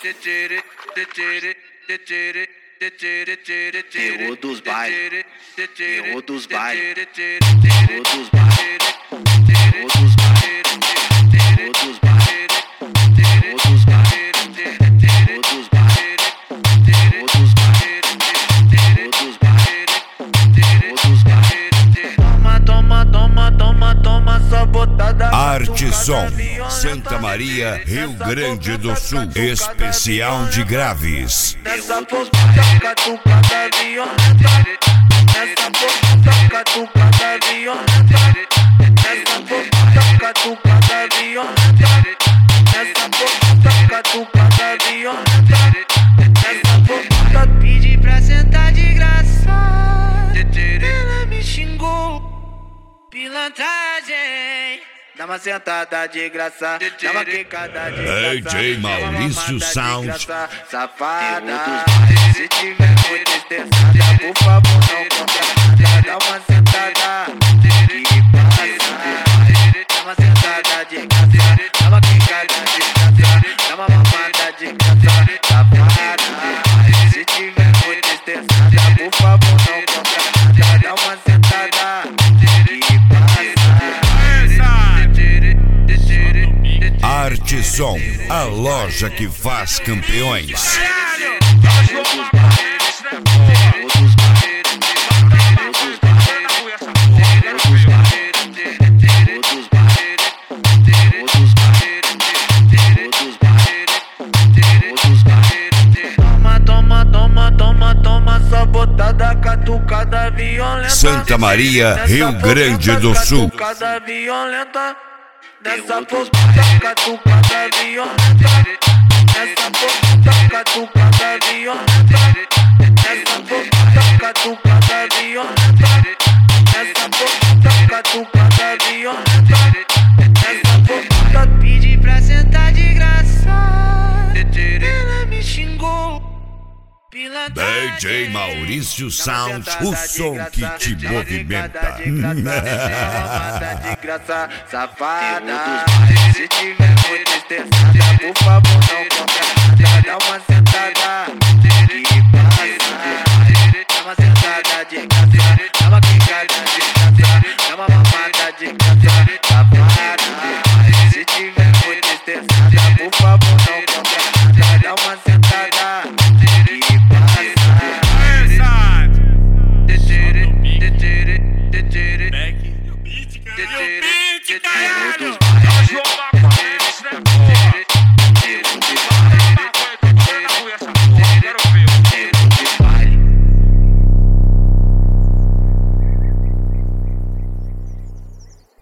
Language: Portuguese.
Terror dos bailes, terror dos bailes, terror dos bailes, terror dos bailes, terror dos bailes, terror dos bailes, terror dos bailes, terror dos bailes, terror dos bailes, terror dos bailes. Toma, toma, toma, toma, toma, só botada. Arte Som, Santa Maria, Rio Grande do Sul. Especial de graves. Nessa postura catucada violenta, nessa postura catucada violenta, nessa postura catucada violenta, nessa postura catucada violenta, nessa postura pedi pra sentar de graça. Ela me xingou, pilantragem. Dá uma sentada de graça, dá uma quicada de graça. DJ Maurício Sound. Safada, se tiver muito estressada, por favor não conta nada. Dá uma sentada que passa. Dá uma sentada de graça, dá uma quicada de graça, dá uma mamada de graça. Safada, se tiver muito estressada, por favor não conta nada. Dá uma sentada que passa. Arte Som, a loja que faz campeões. Toma, toma, toma, toma, toma, só botada catucada violenta. Santa Maria, Rio Grande do Sul. Catucada violenta. Nessa postura catucada violenta, nessa postura catucada violenta, nessa postura catucada violenta, nessa postura catucada violenta, nessa postura pedi pra sentar de graça. Ela me xingou, pilantragem. DJ Maurício Sound, o som que te movimenta. De graça, safada, se tiver muito estressada, por favor não conta nada. Dá uma sentada que passa. Dá uma sentada de graça, dá uma quicada de graça, dá uma mamada de graça. Safada, se tiver muito estressada, por favor não conta nada. Dá uma sentada que passa. Terror dos